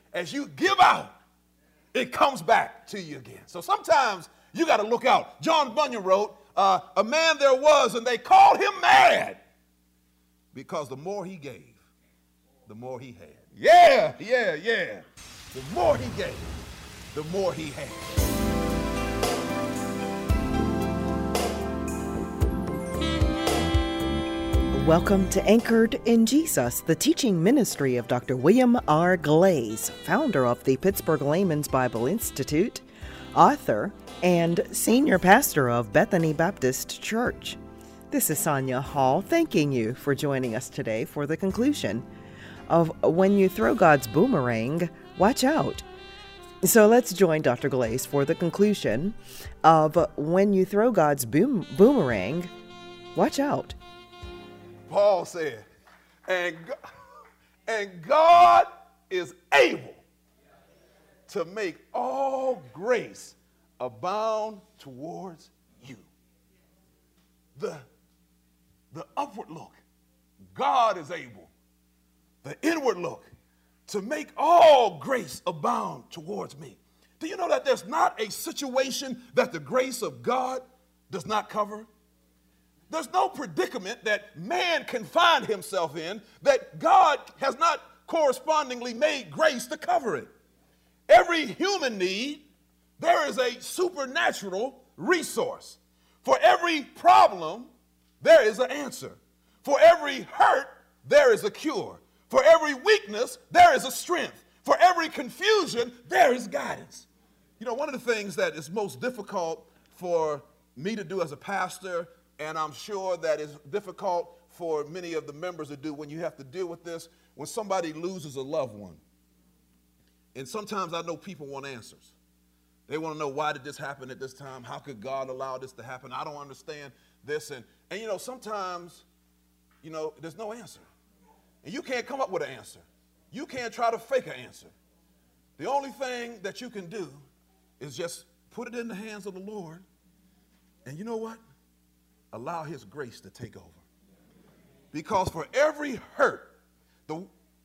as you give out, it comes back to you again. So sometimes you got to look out. John Bunyan wrote, a man there was, and they called him mad, because the more he gave, the more he had. Yeah. The more he gave, the more he had. Welcome to Anchored in Jesus, the teaching ministry of Dr. William R. Glaze, founder of the Pittsburgh Layman's Bible Institute, author, and senior pastor of Bethany Baptist Church. This is Sonia Hall thanking you for joining us today for the conclusion of When You Throw God's Boomerang, Watch Out. So let's join Dr. Glaze for the conclusion of When You Throw God's Boomerang, Watch Out. Paul said, and God is able to make all grace abound towards you. The upward look, God is able. The inward look, to make all grace abound towards me. Do you know that there's not a situation that the grace of God does not cover? There's no predicament that man can find himself in that God has not correspondingly made grace to cover it. Every human need, there is a supernatural resource. For every problem, there is an answer. For every hurt, there is a cure. For every weakness, there is a strength. For every confusion, there is guidance. You know, one of the things that is most difficult for me to do as a pastor, and I'm sure that is difficult for many of the members to do when you have to deal with this, when somebody loses a loved one. And sometimes I know people want answers. They want to know, why did this happen at this time? How could God allow this to happen? I don't understand this. And you know, sometimes, you know, there's no answer. And you can't come up with an answer. You can't try to fake an answer. The only thing that you can do is just put it in the hands of the Lord. And you know what? Allow his grace to take over. Because for every hurt, the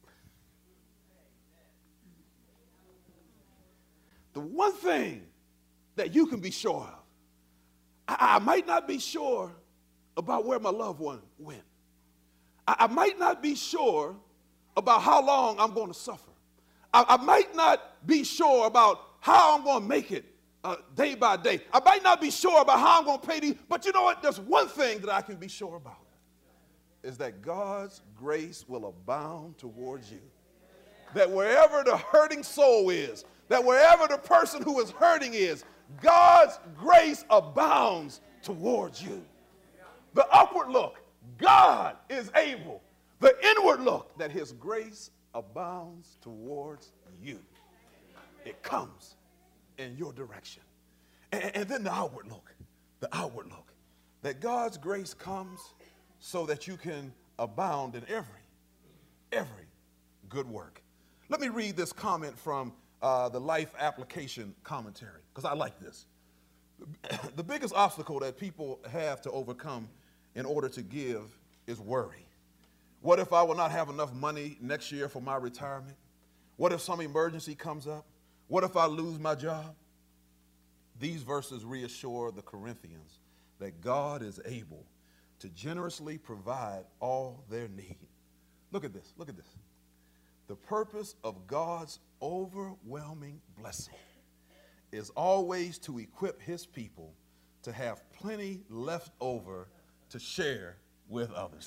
one thing that you can be sure of, I might not be sure about where my loved one went. I might not be sure about how long I'm going to suffer. I might not be sure about how I'm going to make it day by day. I might not be sure about how I'm going to pay these, but you know what? There's one thing that I can be sure about, is that God's grace will abound towards you. That wherever the hurting soul is, that wherever the person who is hurting is, God's grace abounds towards you. The upward look, God is able. The inward look, that his grace abounds towards you. It comes in your direction. And then the outward look, that God's grace comes so that you can abound in every good work. Let me read this comment from the Life Application Commentary, because I like this. The biggest obstacle that people have to overcome in order to give is worry. What if I will not have enough money next year for my retirement? What if some emergency comes up? What if I lose my job? These verses reassure the Corinthians that God is able to generously provide all their need. Look at this. The purpose of God's overwhelming blessing is always to equip his people to have plenty left over to share with others.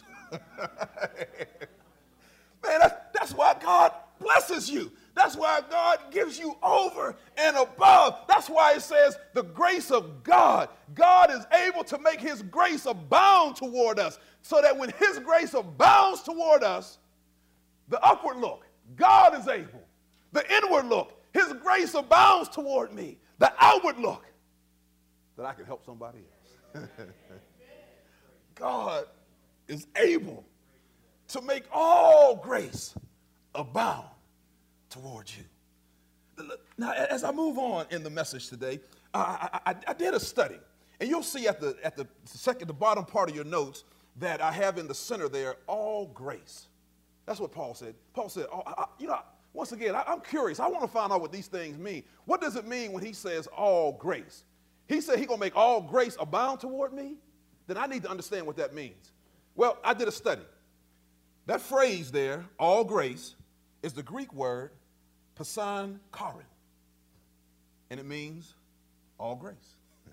Man, that's why God blesses you. That's why God gives you over and above. That's why it says the grace of God. God is able to make his grace abound toward us, so that when his grace abounds toward us, the upward look, God is able. The inward look, his grace abounds toward me. The outward look, that I can help somebody else. God is able to make all grace abound towards you. Now, as I move on in the message today, I did a study, and you'll see at the bottom part of your notes that I have in the center there, all grace. That's what Paul said. Paul said, once again, I'm curious. I want to find out what these things mean. What does it mean when he says all grace? He said he's going to make all grace abound toward me? Then I need to understand what that means. Well, I did a study. That phrase there, all grace, is the Greek word pasan charin. And it means all grace.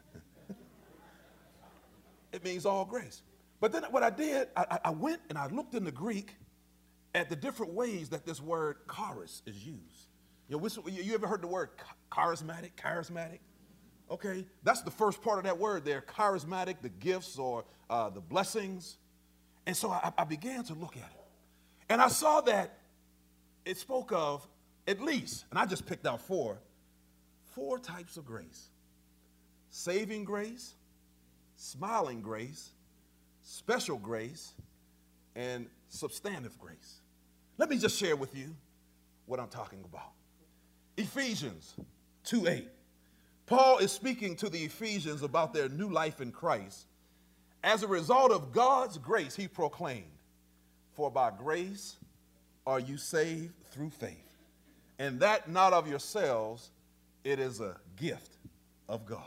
It means all grace. But then what I did, I went and I looked in the Greek at the different ways that this word charis is used. You ever heard the word charismatic? Okay, that's the first part of that word there, charismatic, the gifts or the blessings. And so I began to look at it. And I saw that it spoke of at least, and I just picked out four types of grace. Saving grace, smiling grace, special grace, and substantive grace. Let me just share with you what I'm talking about. Ephesians 2:8. Paul is speaking to the Ephesians about their new life in Christ. As a result of God's grace, he proclaimed, for by grace are you saved through faith, and that not of yourselves, it is a gift of God.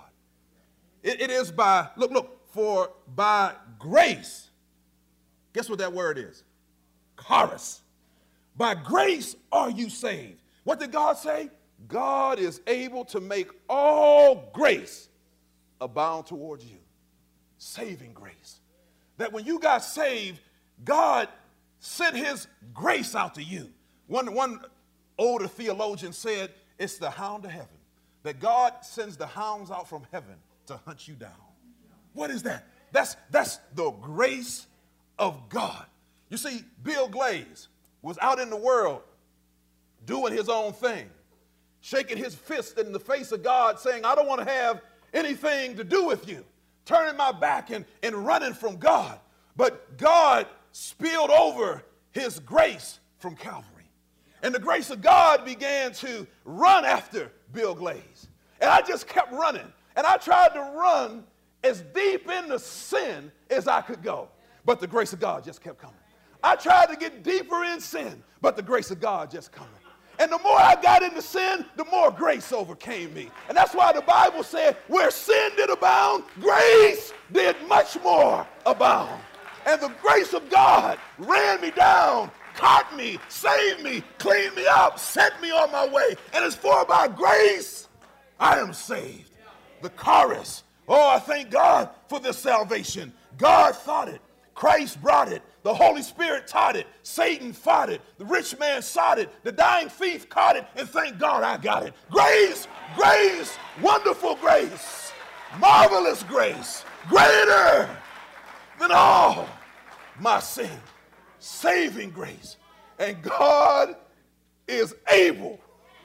It is by, for by grace, guess what that word is? Charis. By grace are you saved. What did God say? God is able to make all grace abound towards you. Saving grace. That when you got saved, God sent his grace out to you. One older theologian said it's the hound of heaven. That God sends the hounds out from heaven to hunt you down. What is that? That's the grace of God. You see, Bill Glaze was out in the world doing his own thing, shaking his fist in the face of God, saying, I don't want to have anything to do with you, turning my back and running from God. But God spilled over his grace from Calvary. And the grace of God began to run after Bill Glaze. And I just kept running. And I tried to run as deep into sin as I could go. But the grace of God just kept coming. I tried to get deeper in sin, but the grace of God just coming. And the more I got into sin, the more grace overcame me. And that's why the Bible said, where sin did abound, grace did much more abound. And the grace of God ran me down, caught me, saved me, cleaned me up, set me on my way. And it's for by grace I am saved. The chorus. Oh, I thank God for this salvation. God thought it. Christ brought it. The Holy Spirit taught it. Satan fought it. The rich man sought it. The dying thief caught it. And thank God I got it. Grace, grace, wonderful grace, marvelous grace, greater than all my sin, saving grace. And God is able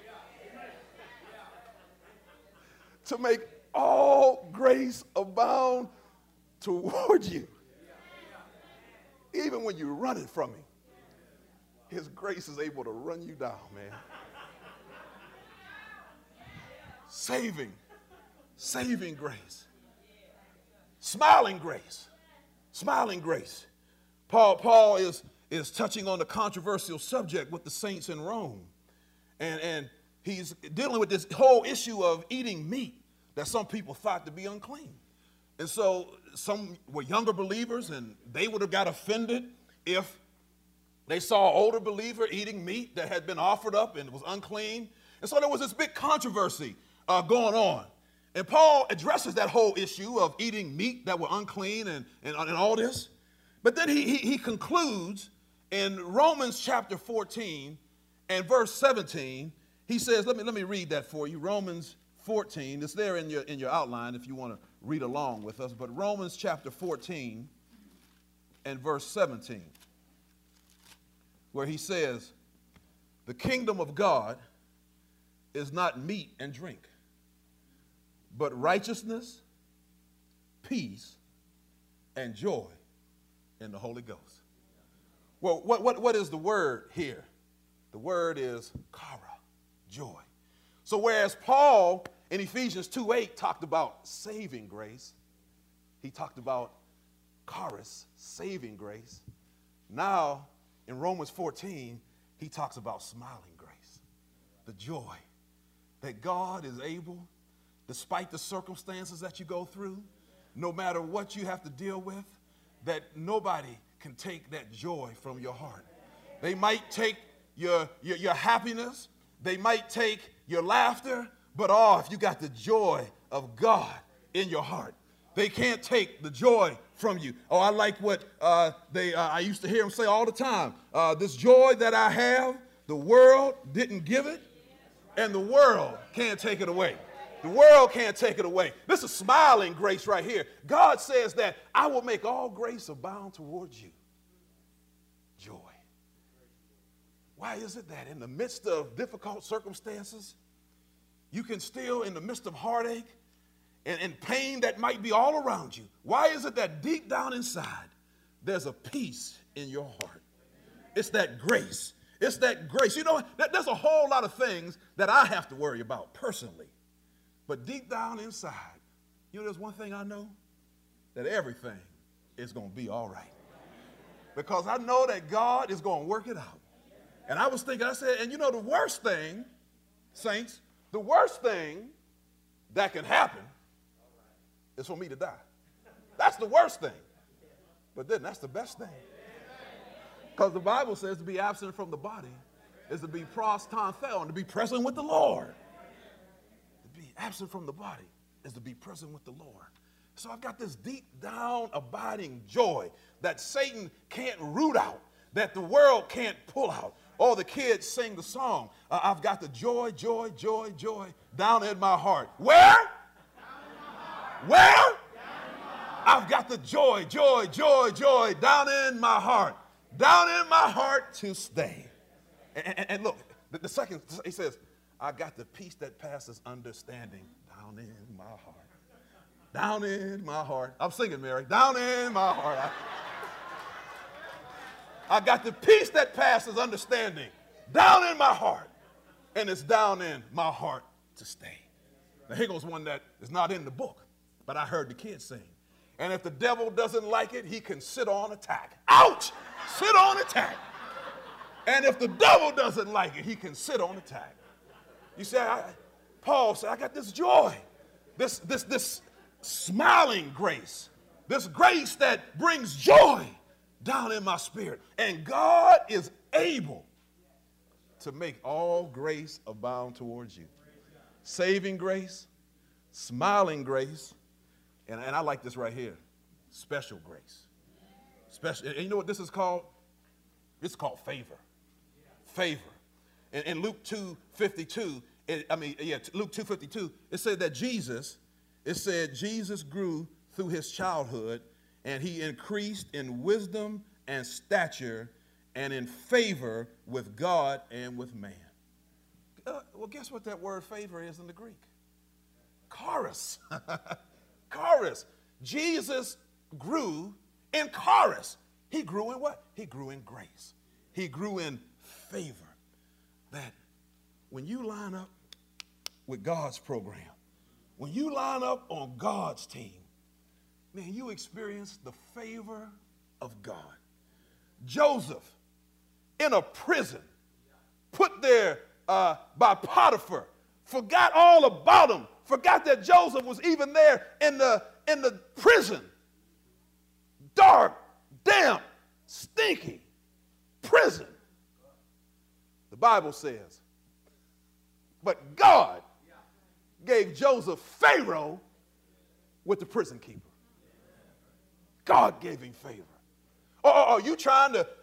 to make all grace abound toward you. Even when you're running from him, his grace is able to run you down, man. Saving grace. Smiling grace. Paul is touching on the controversial subject with the saints in Rome. And he's dealing with this whole issue of eating meat that some people thought to be unclean. And so some were younger believers, and they would have got offended if they saw an older believer eating meat that had been offered up and was unclean. And so there was this big controversy going on. And Paul addresses that whole issue of eating meat that were unclean and all this. But then he concludes in Romans chapter 14 and verse 17. He says, let me read that for you. Romans 14. It's there in your outline if you want to read along with us. But Romans chapter 14 and verse 17, where he says, the kingdom of God is not meat and drink, but righteousness, peace, and joy in the Holy Ghost. Well, what is the word here? The word is chara, joy. So whereas Paul in Ephesians 2:8 talked about saving grace, he talked about charis, saving grace. Now in Romans 14, he talks about smiling grace. the joy that God is able, despite the circumstances that you go through, no matter what you have to deal with, that nobody can take that joy from your heart. They might take your happiness, they might take your laughter, but if you got the joy of God in your heart, they can't take the joy from you. Oh, I like what I used to hear them say all the time. This joy that I have, the world didn't give it, and the world can't take it away. The world can't take it away. This is smiling grace right here. God says that I will make all grace abound towards you. Joy. Why is it that in the midst of difficult circumstances, you can still, in the midst of heartache and pain that might be all around you, why is it that deep down inside, there's a peace in your heart? It's that grace. It's that grace. You know, there's a whole lot of things that I have to worry about personally. But deep down inside, you know, there's one thing I know, that everything is going to be all right. Because I know that God is going to work it out. And I was thinking, I said, and you know, the worst thing, saints, the worst thing that can happen is for me to die. That's the worst thing. But then that's the best thing. Because the Bible says to be absent from the body is to be pros ton theo, and to be present with the Lord. To be absent from the body is to be present with the Lord. So I've got this deep down abiding joy that Satan can't root out, that the world can't pull out. Oh, the kids sing the song. I've got the joy, joy, joy, joy down in my heart. Where? Down in my heart. Where? Down in my heart. I've got the joy, joy, joy, joy down in my heart. Down in my heart to stay. And look, the second, he says, I got the peace that passes understanding down in my heart. Down in my heart. I'm singing, Mary. Down in my heart. I got the peace that passes understanding down in my heart. And it's down in my heart to stay. Now, here goes one that is not in the book, but I heard the kids sing. And if the devil doesn't like it, he can sit on attack. Ouch! Sit on attack. And if the devil doesn't like it, he can sit on attack. You say, Paul said, I got this joy, this smiling grace, this grace that brings joy down in my spirit. And God is able to make all grace abound towards you. Saving grace, smiling grace, and I like this right here, special grace. Special, and you know what this is called? It's called favor. Favor. In Luke 2:52, Luke 2:52, it said that Jesus grew through his childhood, and he increased in wisdom and stature and in favor with God and with man. Well, guess what that word favor is in the Greek? Charis. Charis. Jesus grew in charis. He grew in what? He grew in grace. He grew in favor. That when you line up with God's program, when you line up on God's team, man, you experience the favor of God. Joseph, in a prison, put there by Potiphar, forgot all about him, forgot that Joseph was even there in the prison. Dark, damp, stinky prison. The Bible says, but God gave Joseph Pharaoh with the prison keeper. God gave him favor. Are you trying to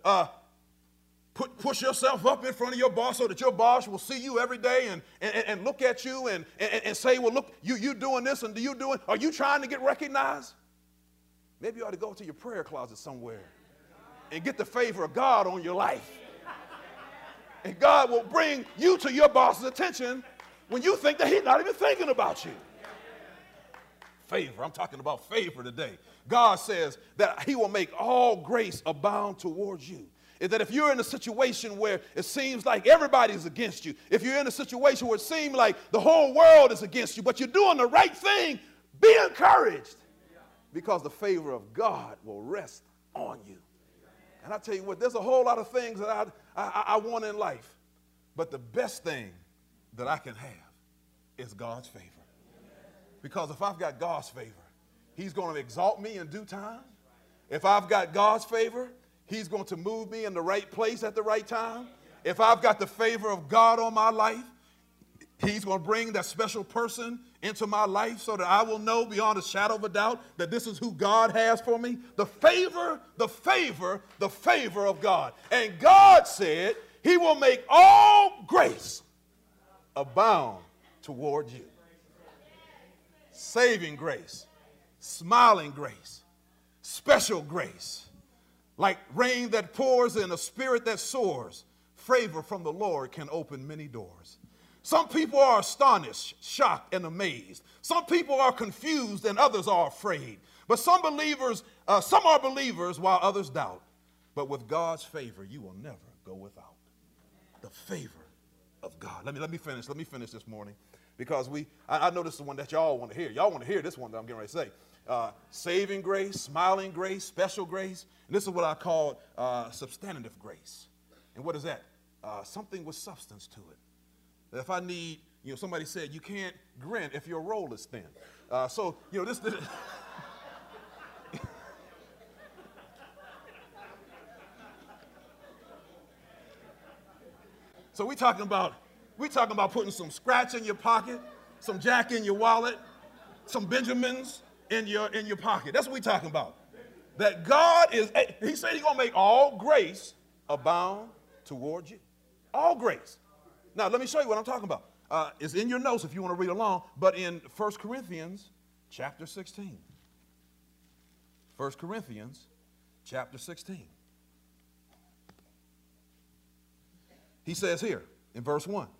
push yourself up in front of your boss so that your boss will see you every day and look at you and say, well, look, you doing this and you doing, are you trying to get recognized? Maybe you ought to go to your prayer closet somewhere and get the favor of God on your life. And God will bring you to your boss's attention when you think that he's not even thinking about you. Favor. I'm talking about favor today. God says that he will make all grace abound towards you. Is that if you're in a situation where it seems like everybody's against you, if you're in a situation where it seems like the whole world is against you, but you're doing the right thing, be encouraged, because the favor of God will rest on you. And I tell you what, there's a whole lot of things that I want in life, but the best thing that I can have is God's favor. Because if I've got God's favor, he's going to exalt me in due time. If I've got God's favor, he's going to move me in the right place at the right time. If I've got the favor of God on my life, he's going to bring that special person into my life so that I will know beyond a shadow of a doubt that this is who God has for me. The favor, the favor, the favor of God. And God said he will make all grace abound toward you. Saving grace, smiling grace, special grace, like rain that pours and a spirit that soars. Favor from the Lord can open many doors. Some people are astonished, shocked, and amazed. Some people are confused and others are afraid. But some are believers while others doubt. But with God's favor, you will never go without. The favor of God. Let me finish this morning, because I know this is the one that y'all want to hear. Y'all want to hear this one that I'm getting ready to say. Saving grace, smiling grace, special grace. And this is what I call substantive grace. And what is that? Something with substance to it. If I need, somebody said you can't grin if your roll is thin. This. So we talking about putting some scratch in your pocket, some jack in your wallet, some Benjamins in your pocket. That's what we talking about. That God he said he's going to make all grace abound toward you. All grace. Now, let me show you what I'm talking about. It's in your notes if you want to read along, but in 1 Corinthians chapter 16. 1 Corinthians chapter 16. He says here in verse 1,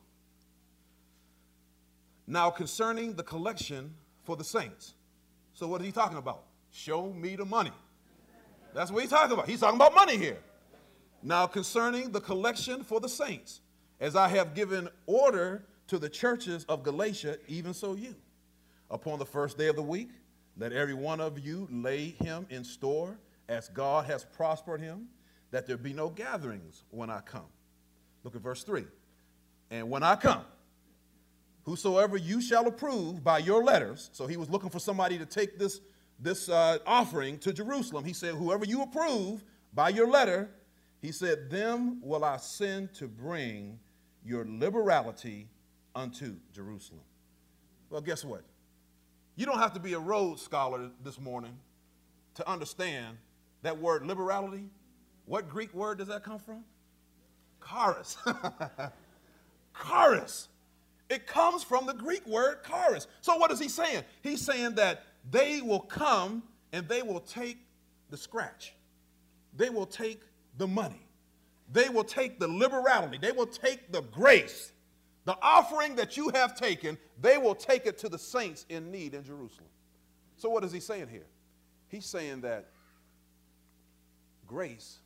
now concerning the collection for the saints. So what is he talking about? Show me the money. That's what he's talking about. He's talking about money here. Now concerning the collection for the saints, as I have given order to the churches of Galatia, even so you. Upon the first day of the week, let every one of you lay him in store, as God has prospered him, that there be no gatherings when I come. Look at verse 3. And when I come, whosoever you shall approve by your letters. So he was looking for somebody to take this offering to Jerusalem. He said, whoever you approve by your letter, he said, them will I send to bring your liberality unto Jerusalem. Well, guess what? You don't have to be a Rhodes scholar this morning to understand that word liberality. What Greek word does that come from? Charis. Charis. It comes from the Greek word charis. So what is he saying? He's saying that they will come and they will take the scratch. They will take the money. They will take the liberality. They will take the grace. The offering that you have taken, they will take it to the saints in need in Jerusalem. So what is he saying here? He's saying that grace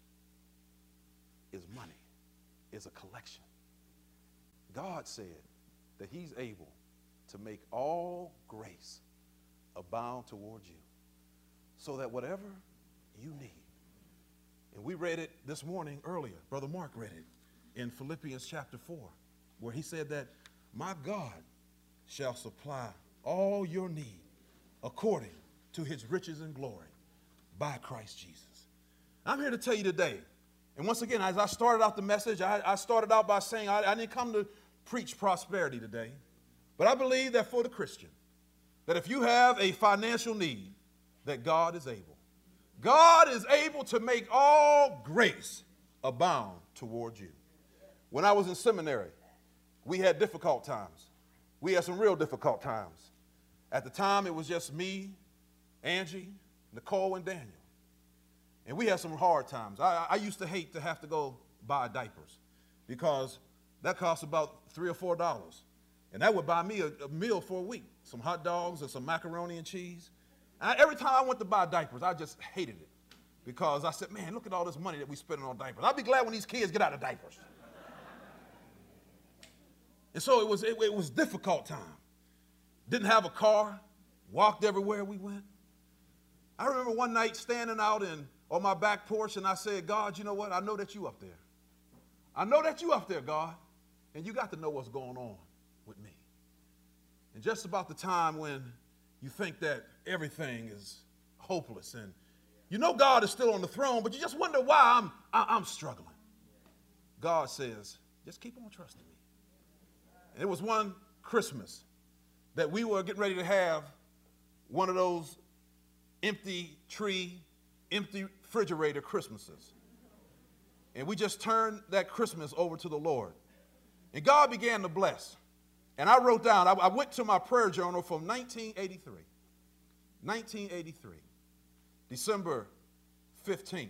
is money, is a collection. God said that he's able to make all grace abound toward you, so that whatever you need. And we read it this morning earlier. Brother Mark read it in Philippians chapter 4, where he said that my God shall supply all your need according to his riches and glory by Christ Jesus. I'm here to tell you today, and once again, as I started out the message, I started out by saying I didn't come to preach prosperity today, but I believe that for the Christian, that if you have a financial need, that God is able. God is able to make all grace abound toward you. When I was in seminary, we had difficult times. We had some real difficult times. At the time, it was just me, Angie, Nicole, and Daniel. And we had some hard times. I used to hate to have to go buy diapers, because that cost about $3 or $4. And that would buy me a meal for a week, some hot dogs and some macaroni and cheese. Every time I went to buy diapers, I just hated it, because I said, man, look at all this money that we spending on diapers. I'll be glad when these kids get out of diapers. And so it was difficult time. Didn't have a car, walked everywhere we went. I remember one night standing out on my back porch, and I said, God, you know what? I know that you up there. I know that you up there, God, and you got to know what's going on with me. And just about the time when you think that everything is hopeless and you know God is still on the throne, but you just wonder why I'm struggling. God says, just keep on trusting me. And it was one Christmas that we were getting ready to have one of those empty tree, empty refrigerator Christmases. And we just turned that Christmas over to the Lord. And God began to bless. And I wrote down, I went to my prayer journal from 1983. 1983, December 15th,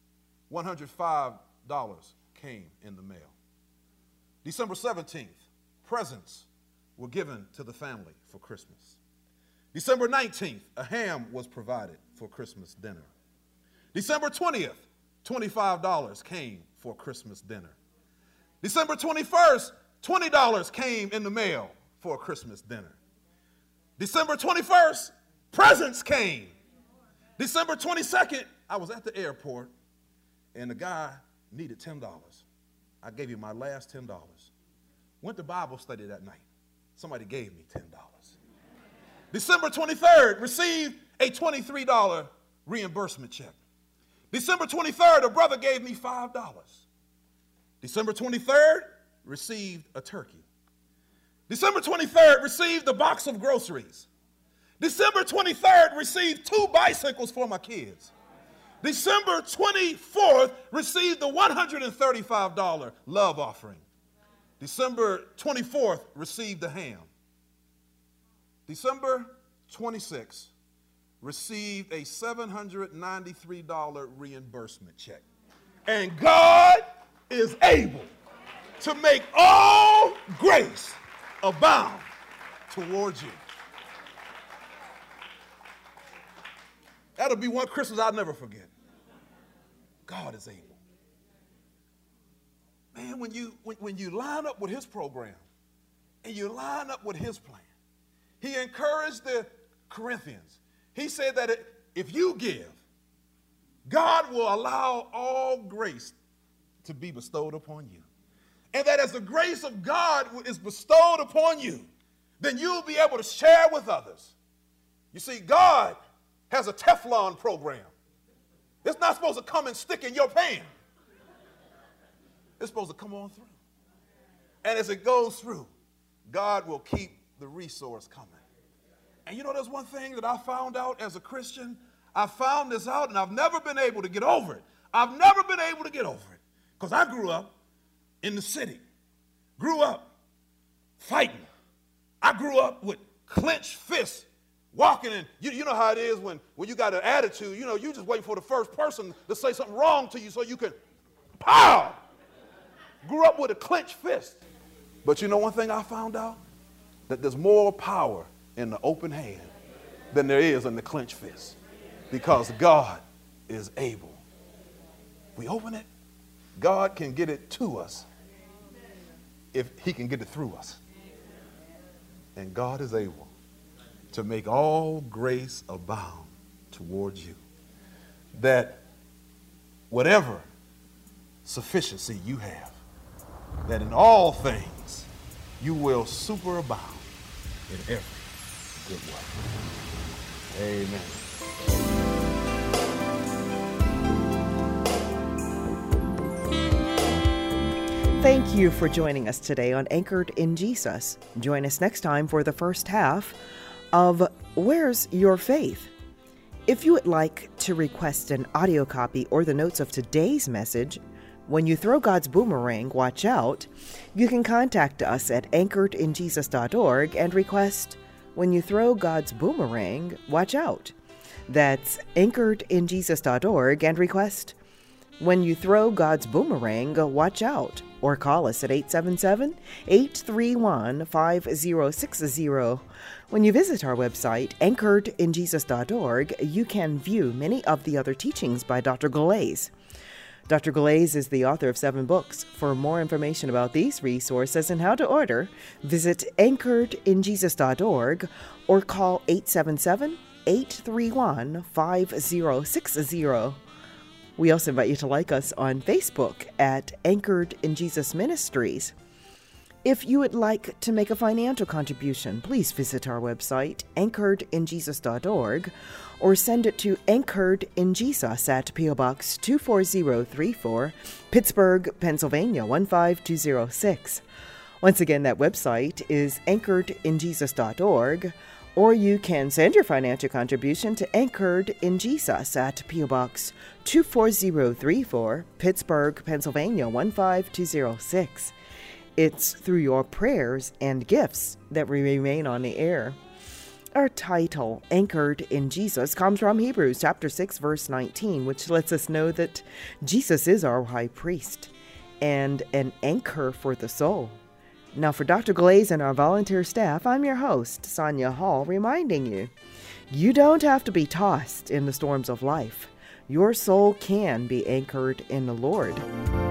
$105 came in the mail. December 17th, presents were given to the family for Christmas. December 19th, a ham was provided for Christmas dinner. December 20th, $25 came for Christmas dinner. December 21st, $20 came in the mail for a Christmas dinner. December 21st, presents came. December 22nd, I was at the airport, and the guy needed $10. I gave him my last $10. Went to Bible study that night. Somebody gave me $10. December 23rd, received a $23 reimbursement check. December 23rd, a brother gave me $5. December 23rd, received a turkey. December 23rd, received a box of groceries. December 23rd, received 2 bicycles for my kids. December 24th, received the $135 love offering. December 24th, received a ham. December 26th, received a $793 reimbursement check. And God is able to make all grace abound towards you. That'll be one Christmas I'll never forget. God is able. Man, when you line up with his program and you line up with his plan, he encouraged the Corinthians. He said that if you give, God will allow all grace to be bestowed upon you. And that as the grace of God is bestowed upon you, then you'll be able to share with others. You see, God has a Teflon program. It's not supposed to come and stick in your pan. It's supposed to come on through. And as it goes through, God will keep the resource coming. And you know, there's one thing that I found out as a Christian. I found this out, and I've never been able to get over it. I've never been able to get over it. Because I grew up in the city. Grew up fighting. I grew up with clenched fists, walking in. You know how it is when you got an attitude. You know, you just waiting for the first person to say something wrong to you so you can, pow! Grew up with a clenched fist. But you know one thing I found out? That there's more power in the open hand than there is in the clenched fist. Because God is able. We open it, God can get it to us if he can get it through us. And God is able to make all grace abound towards you. That whatever sufficiency you have, that in all things you will superabound in every good work. Amen. Thank you for joining us today on Anchored in Jesus. Join us next time for the first half of Where's Your Faith? If you would like to request an audio copy or the notes of today's message, When You Throw God's Boomerang, Watch Out, you can contact us at anchoredinjesus.org and request When You Throw God's Boomerang, Watch Out. That's anchoredinjesus.org and request When You Throw God's Boomerang, Watch Out. Or call us at 877-831-5060. When you visit our website, anchoredinjesus.org, you can view many of the other teachings by Dr. Galais. Dr. Galais is the author of 7 books. For more information about these resources and how to order, visit anchoredinjesus.org or call 877-831-5060. We also invite you to like us on Facebook at Anchored in Jesus Ministries. If you would like to make a financial contribution, please visit our website, anchoredinjesus.org, or send it to Anchored in Jesus at P.O. Box 24034, Pittsburgh, Pennsylvania 15206. Once again, that website is anchoredinjesus.org, or you can send your financial contribution to Anchored in Jesus at P.O. Box 24034, Pittsburgh, Pennsylvania 15206. It's through your prayers and gifts that we remain on the air. Our title, Anchored in Jesus, comes from Hebrews chapter 6, verse 19, which lets us know that Jesus is our high priest and an anchor for the soul. Now, for Dr. Glaze and our volunteer staff, I'm your host, Sonia Hall, reminding you, you don't have to be tossed in the storms of life. Your soul can be anchored in the Lord.